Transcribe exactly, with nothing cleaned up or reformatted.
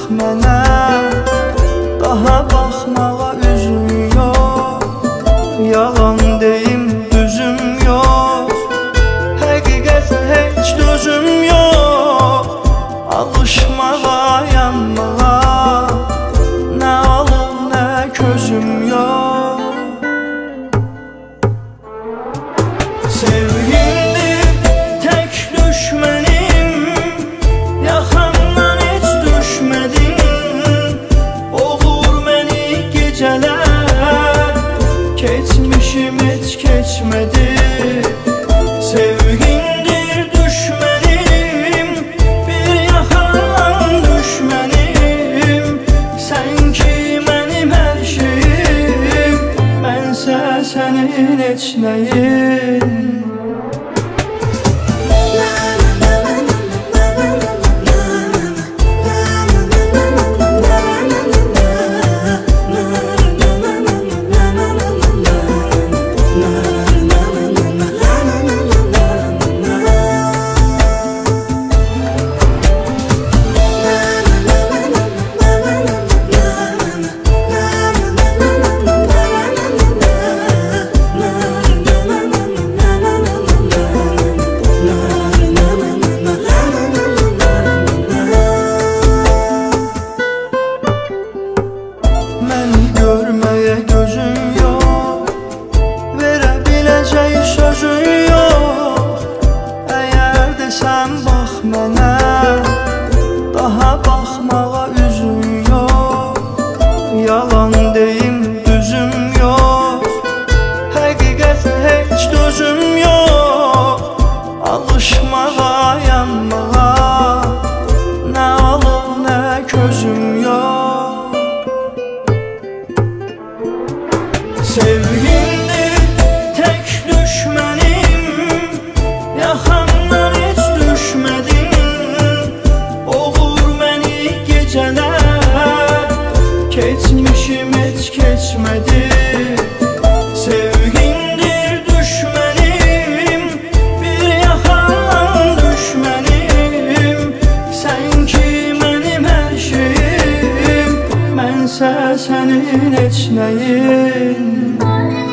mənə, daha baxmağa üzüm yox. Yalan deyim düzüm yox, həqiqətə heç dözüm yox. Alışmağa, yanmağa, nə alov, nə közüm yox. Sevgimdir tək düşmənim, yaxamdan heç düşmədin. Oğur məni gecələr, keçmişim heç keçmədi. Sevgimdir düşmənim, bir yaxamdan düşmənim. Sən ki mənim hər şeyim, mənsə sənin heç nəyin. Məni görməyə gözün yox, verə biləcək sözün yox. Əgər desən bax mənə, daha baxmağa üzüm yox. Yalan deyim düzüm yox, həqiqətə heç dözüm yox. Alışmağa, yanmağa, nə alov, nə közüm yox. Sevgimdir tək düşmənim, yaxamdan heç düşmədin. Oğur məni gecələr, keçmişim heç keçmədi. Sevgimdir düşmənim, bir yaxamdan düşmənim. Sən ki mənim hər şeyim, mənsə sənin heç nəyin.